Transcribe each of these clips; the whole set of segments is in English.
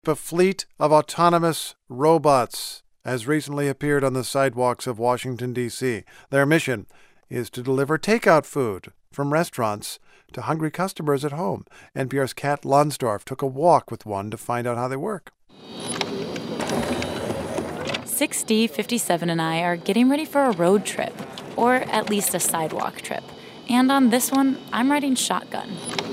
A fleet of autonomous robots has recently appeared on the sidewalks of Washington, D.C. Their mission is to deliver takeout food from restaurants to hungry customers at home. NPR's Kat Lonsdorf took a walk with one to find out how they work. 6D57 and I are getting ready for a road trip, or at least a sidewalk trip. And on this one, I'm riding shotgun.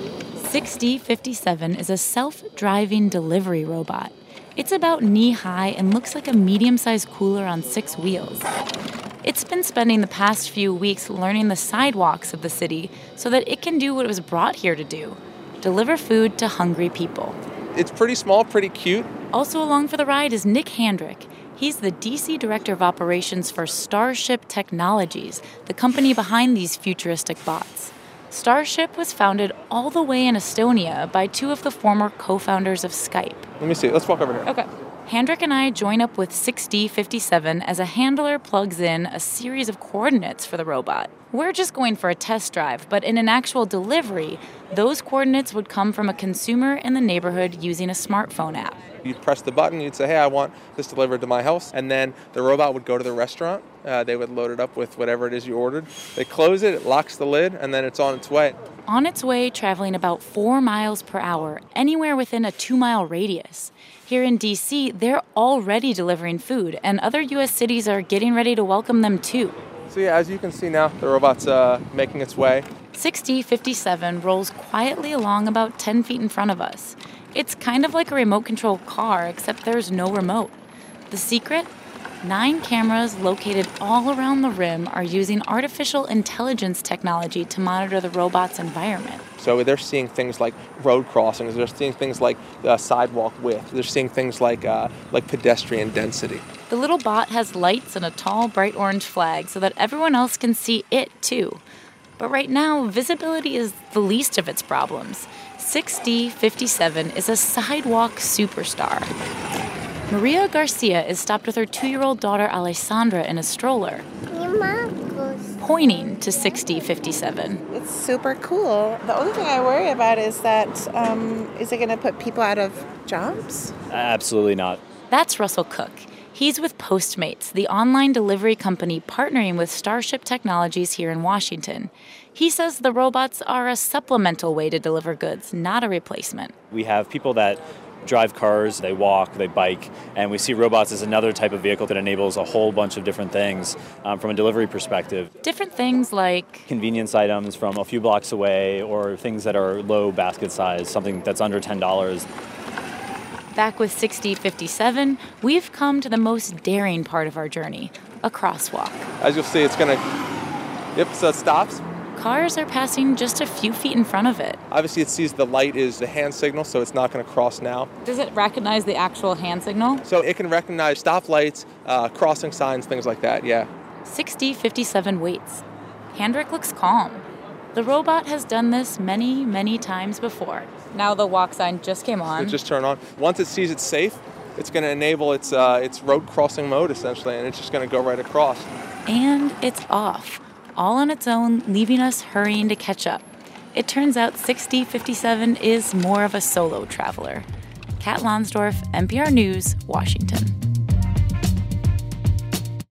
6D57 is a self-driving delivery robot. It's about knee-high and looks like a medium-sized cooler on 6 wheels. It's been spending the past few weeks learning the sidewalks of the city so that it can do what it was brought here to do: deliver food to hungry people. It's pretty small, pretty cute. Also along for the ride is Nick Handrick. He's the DC Director of Operations for Starship Technologies, the company behind these futuristic bots. Starship was founded all the way in Estonia by 2 of the former co-founders of Skype. Let me see. Let's walk over here. Okay. Handrick and I join up with 6D57 as a handler plugs in a series of coordinates for the robot. We're just going for a test drive, but in an actual delivery, those coordinates would come from a consumer in the neighborhood using a smartphone app. You'd press the button, you'd say, hey, I want this delivered to my house. And then the robot would go to the restaurant. They would load it up with whatever it is you ordered. They close it, it locks the lid, and then it's on its way. On its way, traveling about 4 miles per hour, anywhere within a 2-mile radius. Here in D.C., they're already delivering food, and other U.S. cities are getting ready to welcome them too. So yeah, as you can see now, the robot's making its way. 6D57 rolls quietly along about 10 feet in front of us. It's kind of like a remote-controlled car, except there's no remote. The secret? 9 cameras located all around the rim are using artificial intelligence technology to monitor the robot's environment. So they're seeing things like road crossings, they're seeing things like sidewalk width, they're seeing things like pedestrian density. The little bot has lights and a tall, bright orange flag so that everyone else can see it, too. But right now, visibility is the least of its problems. 6D57 is a sidewalk superstar. Maria Garcia is stopped with her 2-year-old daughter Alessandra in a stroller, pointing to 6D57. It's super cool. The only thing I worry about is that, is it going to put people out of jobs? Absolutely not. That's Russell Cook. He's with Postmates, the online delivery company partnering with Starship Technologies here in Washington. He says the robots are a supplemental way to deliver goods, not a replacement. We have people that drive cars, they walk, they bike, and we see robots as another type of vehicle that enables a whole bunch of different things from a delivery perspective. Different things like convenience items from a few blocks away, or things that are low basket size, something that's under $10. Back with 6D57, we've come to the most daring part of our journey, a crosswalk. As you'll see, it's going to, so it stops. Cars are passing just a few feet in front of it. Obviously, it sees the light is the hand signal, so it's not going to cross now. Does it recognize the actual hand signal? So it can recognize stoplights, crossing signs, things like that, yeah. 6D57 waits. Handrick looks calm. The robot has done this many, many times before. Now the walk sign just came on. It just turned on. Once it sees it's safe, it's going to enable its road crossing mode, essentially, and it's just going to go right across. And it's off, all on its own, leaving us hurrying to catch up. It turns out 6D57 is more of a solo traveler. Kat Lonsdorf, NPR News, Washington.